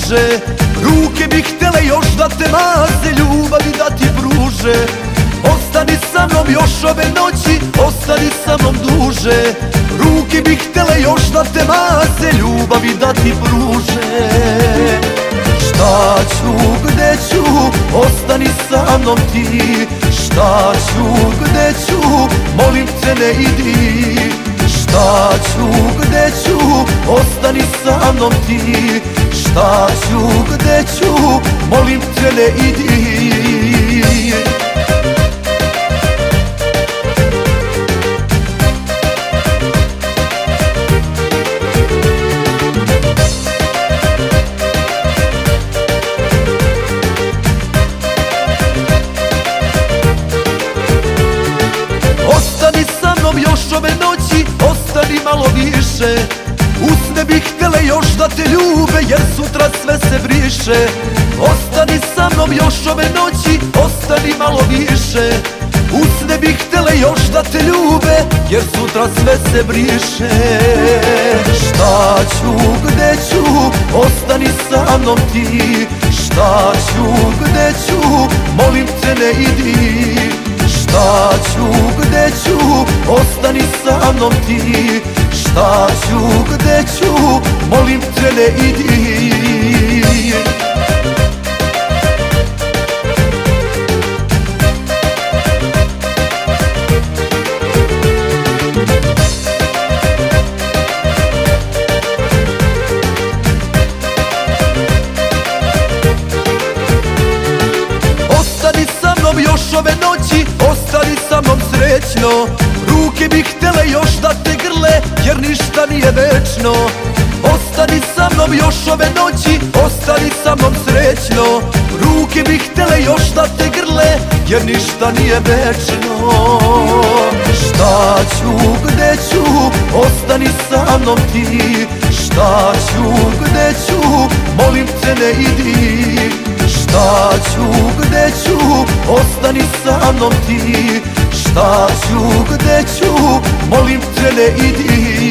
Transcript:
duže. Ruke bi htjele još da te maze, ljubavi da ti pruže. Ostani sa mnom još ove noći, ostani sa mnom duže. Ruke bi htjele još da te maze, ljubavi da ti pruže. Šta ću, gde ću, ostani sa mnom ti. Šta ću, gde ću, molim te ne idi. Šta ću, gde ću, ostani sa mnom ti. Šta ću, gde ću, molim te ne idi. Ostani sa mnom još ove noći, ostani malo više. Usne bi htjele još da te ljube, jer sutra sve se briše. Ostani sa mnom još ove noći, ostani malo više. Usne bi htjele još da te ljube, jer sutra sve se briše. Šta ću, gde ću, ostani sa mnom ti. Šta ću, gde ću, molim te ne idi. Šta ću, gde ću, ostani sa mnom ti. Šta ću, gde ću, molim te ne idi. Ostani sa mnom još ove noći, ostani sa mnom srećno. Ruke bi htjele još da te grle, jer ništa nije večno. Ostani sa mnom još ove noći, ostani sa mnom srećno. Ruke bi htjele još da te grle, jer ništa nije večno. Šta ću, gde ću, ostani sa mnom ti. Šta ću, gde ću, molim te ne idi. Šta ću, gde ću, ostani sa mnom ti. Šta ću, gde ću, molim te ne idi.